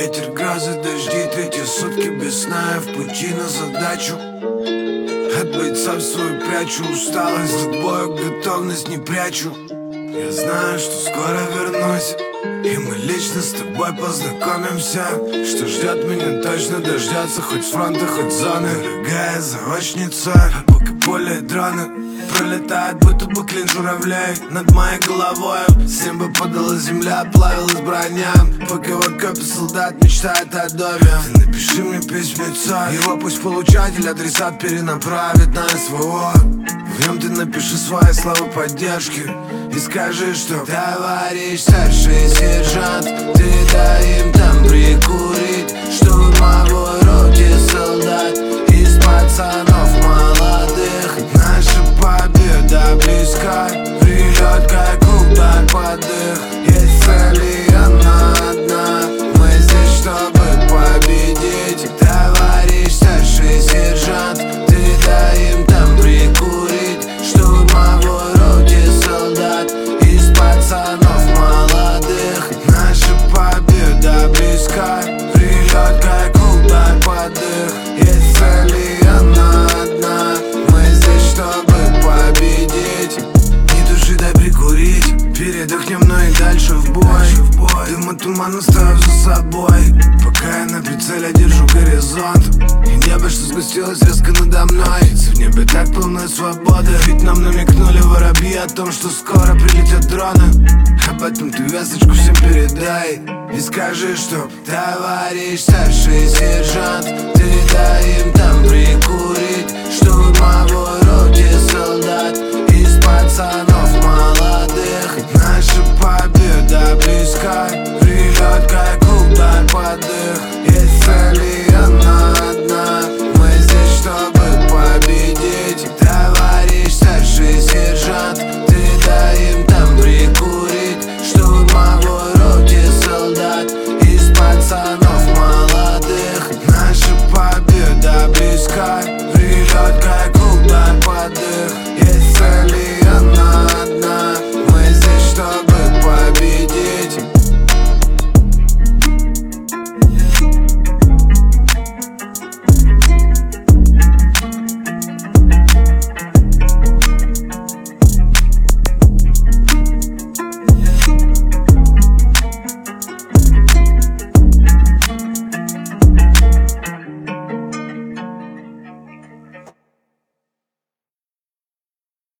Ветер, грозы, дожди, третьи сутки без сна. Я в пути на задачу. От бойцов свою прячу усталость, к бою готовность не прячу. Я знаю, что скоро вернусь, и мы лично с тобой познакомимся. Что ждет меня точно дождется, хоть с фронта, хоть с зоны. Дорогая заочница, пока поле и дроны пролетают, будто бы клин журавлей над моей головой. С неба падала земля, плавилась броня, пока в окопе солдат мечтает о доме. Ты напиши мне письмецо, его пусть получатель адресат перенаправит на СВО. В нем ты напиши свои слова поддержки и скажи, что товарищ старший сержант, ты дай им там прикурить, что в моей роте солдат из пацанов молодых. Наша победа близка, прилет как удар под дых. Есть цель и она одна, мы здесь чтобы победить. Товарищ старший сержант, ты дай им там прикурить, что в моей роте солдат из пацанов молодых. Наша победа близка, прилет как удар под дых. Есть цель и она одна, мы здесь чтобы победить. Не души, дай прикурить, передохнем, но и дальше в бой. Дым и туман оставив за собой, пока я на прицеле держу горизонт. И небо, что сгустилось резко надо мной. В небе так полной свободы, ведь нам намекнули воробьи о том, что скоро прилетят дроны. Об этом ты весточку всем передай и скажи, что товарищ старший сержант, ты дай им там прикурить, что в моей роте солдат из пацанов молодых. Наша победа близка, прилет как